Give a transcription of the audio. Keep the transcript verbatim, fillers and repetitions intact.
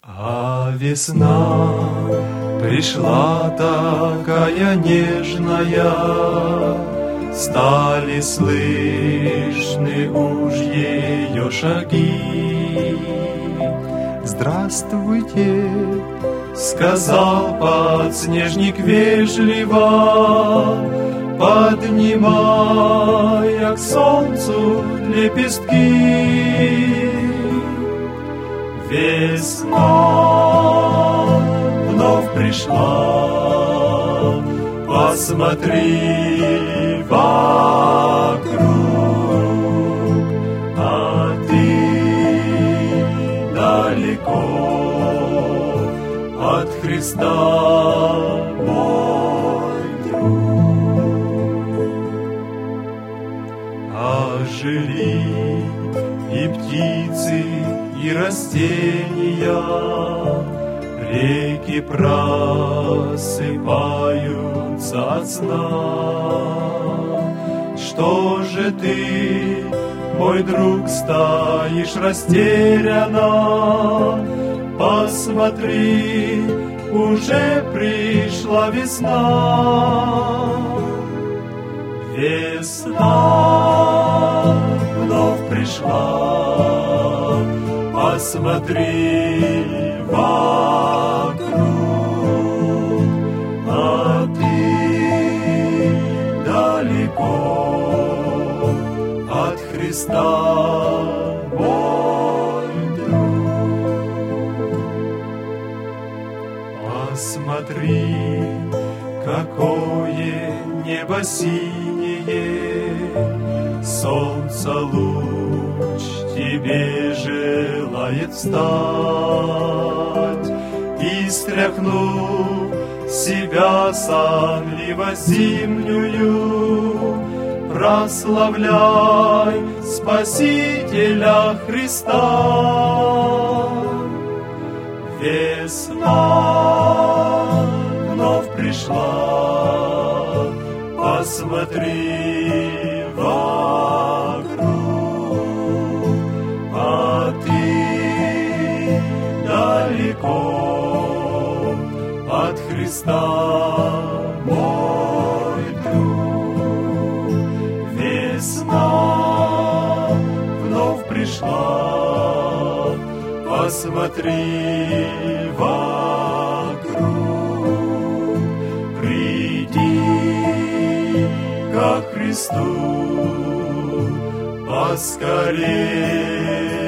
А весна пришла такая нежная, стали слышны уж ее шаги. «Здравствуйте», — сказал подснежник вежливо, поднимая к солнцу лепестки. Весна вновь пришла, посмотри вокруг, а ты далеко от Христа, мой друг. Ожили и птицы, и растения, реки просыпаются от сна. Что же ты, мой друг, стоишь растерянно? Посмотри, уже пришла весна. Весна вновь пришла, посмотри вокруг, а ты далеко от Христа, мой друг. Посмотри, какое небо синее, солнце луч тебе желает встать, и, стряхнув себя сонливо зимнюю, прославляй Спасителя Христа. Весна вновь пришла, посмотри вокруг, а ты далеко от Христа, мой друг. Весна вновь пришла, посмотри вокруг, приди ко Христу поскорей.